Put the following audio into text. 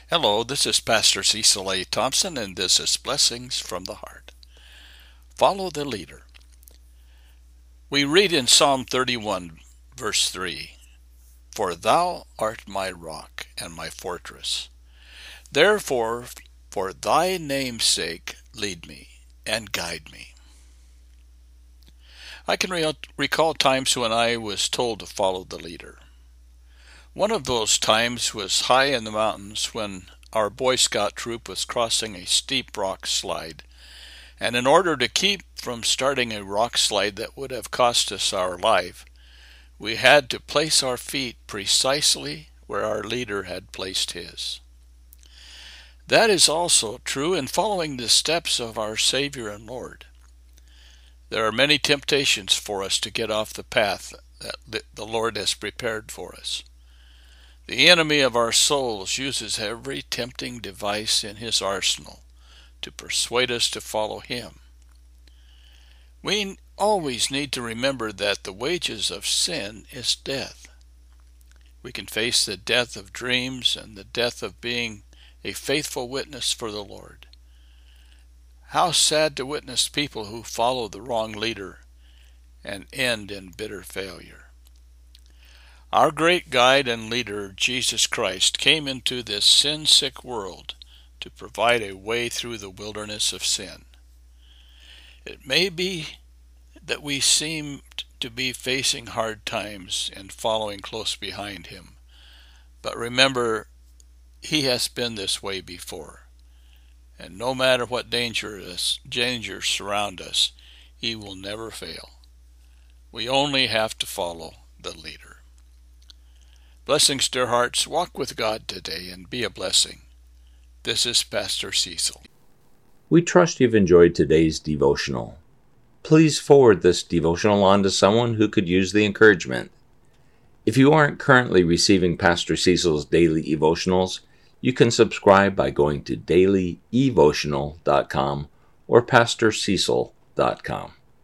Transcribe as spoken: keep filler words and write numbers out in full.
Hello, this is Pastor Cecil A. Thompson, and this is Blessings from the Heart. Follow the leader. We read in Psalm thirty-one, verse three, "For thou art my rock and my fortress. Therefore, for thy name's sake, lead me and guide me." I can re- recall times when I was told to follow the leader. One of those times was high in the mountains when our Boy Scout troop was crossing a steep rock slide, and in order to keep from starting a rock slide that would have cost us our life, we had to place our feet precisely where our leader had placed his. That is also true in following the steps of our Savior and Lord. There are many temptations for us to get off the path that the Lord has prepared for us. The enemy of our souls uses every tempting device in his arsenal to persuade us to follow him. We always need to remember that the wages of sin is death. We can face the death of dreams and the death of being a faithful witness for the Lord. How sad to witness people who follow the wrong leader and end in bitter failure. Our great guide and leader, Jesus Christ, came into this sin-sick world to provide a way through the wilderness of sin. It may be that we seem to be facing hard times and following close behind him, but remember, he has been this way before, and no matter what dangers, dangers surround us, he will never fail. We only have to follow the leader. Blessings, dear hearts. Walk with God today and be a blessing. This is Pastor Cecil. We trust you've enjoyed today's devotional. Please forward this devotional on to someone who could use the encouragement. If you aren't currently receiving Pastor Cecil's daily devotionals, you can subscribe by going to daily evotional dot com or pastor cecil dot com.